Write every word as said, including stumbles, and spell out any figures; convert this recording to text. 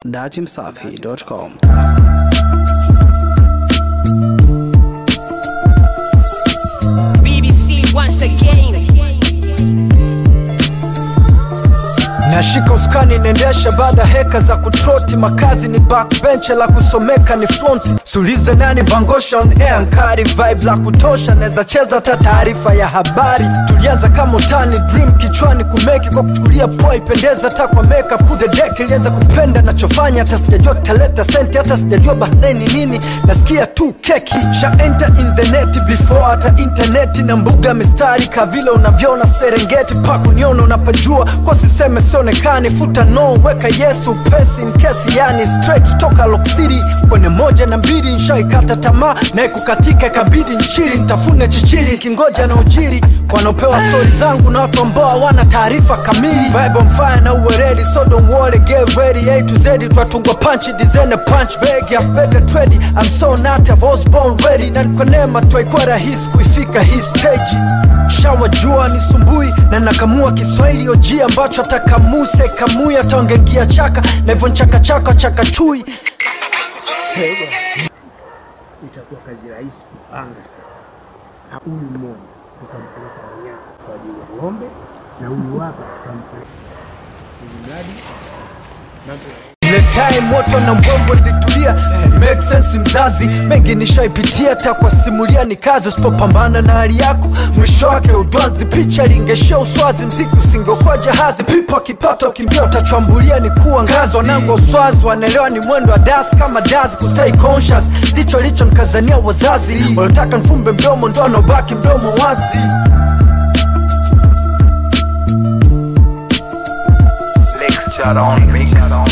dachimsafi dot com. B B C once again. Nashika uskani nendesha baada heka za kutroti. Makazi ni backbench la kusomeka ni fronti. Sulize nani bangosha on air nkari. Vibe la kutosha neza cheza ta taarifa ya habari. Tulianza kama utani dream kichwani kumeki. Kwa kuchukulia poa ipendeza ta kwa makeup. Kude deck ilianza kupenda nachofanya. Hata sijajua kitaleta senti. Hata sijajua birthday ni nini. Nasikia tu keki. Sha enter in the net before hata internet. Na mbuga mistari kavile unavyona Serengeti. Paku niona unapajua kwa siseme sionekani. Futa no weka yesu pesi in case yani straight toka Lock City. Kwenye moja na mbili nishaikata tamaa. Na kukatika ikabidi nchili. Nitafune chichili kingoja na ujiri. Kwa nopewa story zangu na watu ambao wana taarifa kamili. Vibe on fire na uwe ready. So don't worry get ready. A to Z twatungwa punch design a punch bag. I've better ready. I'm so not I was born ready. Na kwa neema tuaikuwa rahisi kuifika hii stage. Shawa jua ni sumbui. Na nakamua Kiswahili oji ambacho atakamuse kamuya taongengia chaka. Na hivyo nchaka chaka chaka chui. Itakuwa kazi rahisi kupanga sasa. Na huyu mmoja tutampeleka wanyama kwa ajili ya ng'ombe na huyu hapa tutampeleka mradi mambo. Ile time moto na mbombo litulia. Make sense mzazi. Mengi nishaipitia hata kwa simulia ni kazi. Usipopambana na hali yako mwisho wake udwanzi. Picha lingesha uswazi. Mziki usingekuwa jahazi. Pipo kipato kimbia utachwambulia ni kuwa ngazi. Wanangu uswazi wanelewa ni mwendo wa dance kama dazi. Kustay conscious licho licho nikazania wazazi. Wanataka nfumbe mdomo ndo anobaki mdomo wazi. Lecture on me.